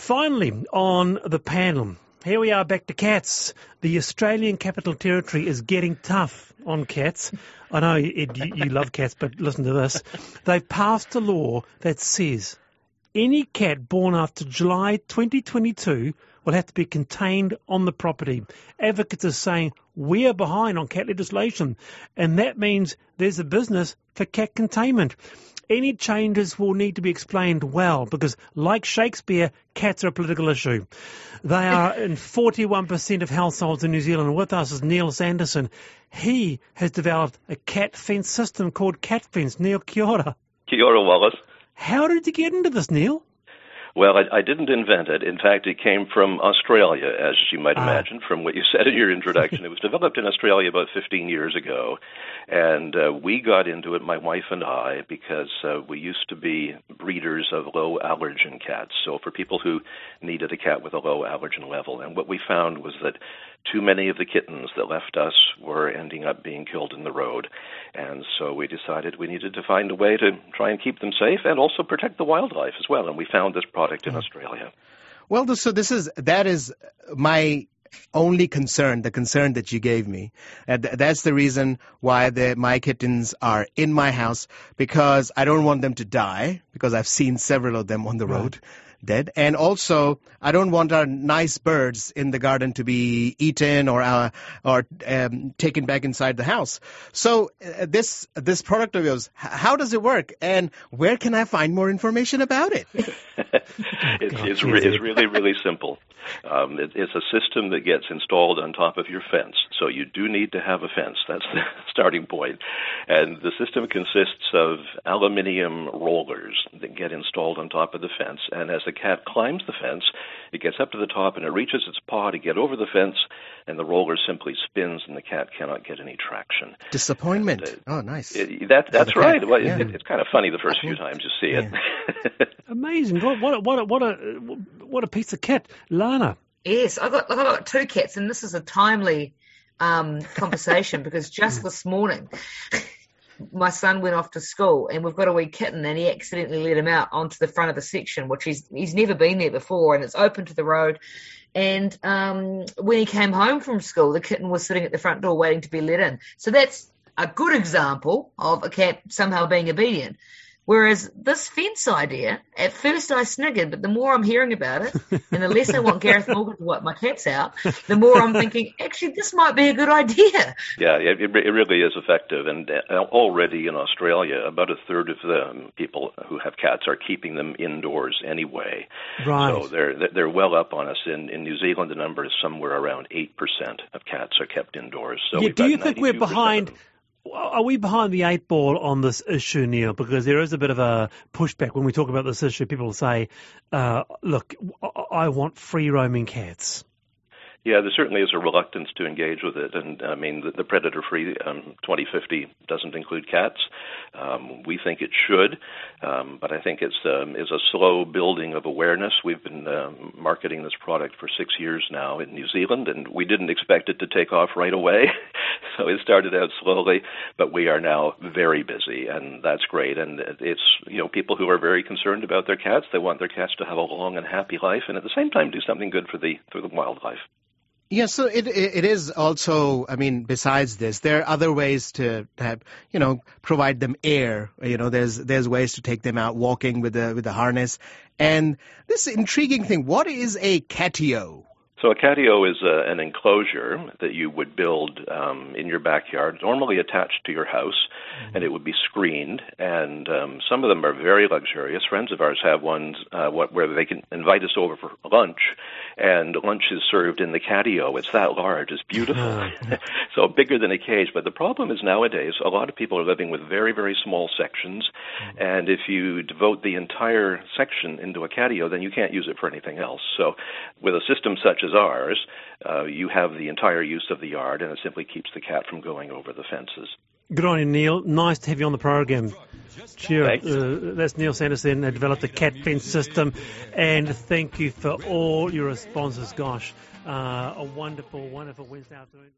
Finally, on the panel, here we are back to cats. The Australian Capital Territory is getting tough on cats. I know, Ed, you love cats, but listen to this. They've passed a law that says any cat born after July 2022 will have to be contained on the property. Advocates are saying we are behind on cat legislation, and that means there's a business for cat containment. Any changes will need to be explained well because, like Shakespeare, cats are a political issue. They are in 41% of households in New Zealand. With us is Neil Sanderson. He has developed a cat fence system called Cat Fence. Neil, kia ora. Kia ora, Wallace. How did you get into this, Neil? Well, I didn't invent it. In fact, it came from Australia, as you might imagine, from what you said in your introduction. It was developed in Australia about 15 years ago, and we got into it, my wife and I, because we used to be breeders of low allergen cats, so for people who needed a cat with a low allergen level. And what we found was that too many of the kittens that left us were ending up being killed in the road. And so we decided we needed to find a way to try and keep them safe and also protect the wildlife as well. And we found this product in Australia. Well, that is my only concern, the concern that you gave me. That's the reason why my kittens are in my house, because I don't want them to die, because I've seen several of them on the road. Dead. And also, I don't want our nice birds in the garden to be eaten or taken back inside the house. So this product of yours, how does it work, and where can I find more information about it? It's really simple. It's a system that gets installed on top of your fence. So you do need to have a fence. That's the starting point. And the system consists of aluminium rollers that get installed on top of the fence. And as the cat climbs the fence, it gets up to the top and it reaches its paw to get over the fence, and the roller simply spins and the cat cannot get any traction. Disappointment. Nice. That's right. Well, yeah. It's kind of funny the first few times you see it. Yeah. Amazing. What a piece of kit. Lana. Yes, I've got two cats, and this is a timely conversation because just this morning my son went off to school, and we've got a wee kitten, and he accidentally let him out onto the front of the section, which he's never been there before, and it's open to the road. And when he came home from school, the kitten was sitting at the front door waiting to be let in. So that's a good example of a cat somehow being obedient. Whereas this fence idea, at first I sniggered, but the more I'm hearing about it, and the less I want Gareth Morgan to wipe my cats out, the more I'm thinking, actually, this might be a good idea. Yeah, it really is effective. And already in Australia, about a third of the people who have cats are keeping them indoors anyway. Right. So they're well up on us. In New Zealand, the number is somewhere around 8% of cats are kept indoors. So do you think we're behind? Are we behind the eight ball on this issue, Neil? Because there is a bit of a pushback when we talk about this issue. People say, look, I want free-roaming cats. Yeah, there certainly is a reluctance to engage with it, and I mean the Predator-Free 2050 doesn't include cats. We think it should, but I think it's a slow building of awareness. We've been marketing this product for 6 years now in New Zealand, and we didn't expect it to take off right away. So it started out slowly, but we are now very busy, and that's great. And it's people who are very concerned about their cats. They want their cats to have a long and happy life, and at the same time do something good for the wildlife. Yeah, so it is also, I mean, besides this, there are other ways to have, provide them air. There's ways to take them out walking with the harness. And this intriguing thing, what is a catio? So a catio is an enclosure that you would build in your backyard, normally attached to your house, and it would be screened. And some of them are very luxurious. Friends of ours have ones where they can invite us over for lunch, and lunch is served in the catio. It's that large. It's beautiful. So bigger than a cage. But the problem is nowadays a lot of people are living with very, very small sections, and if you devote the entire section into a catio, then you can't use it for anything else. So with a system such as ours, you have the entire use of the yard, and it simply keeps the cat from going over the fences. Good on you, Neil. Nice to have you on the program. Cheers. That's Neil Sanderson, who developed the Cat Fence system, and thank you for all your responses. Gosh, a wonderful, wonderful Wednesday afternoon.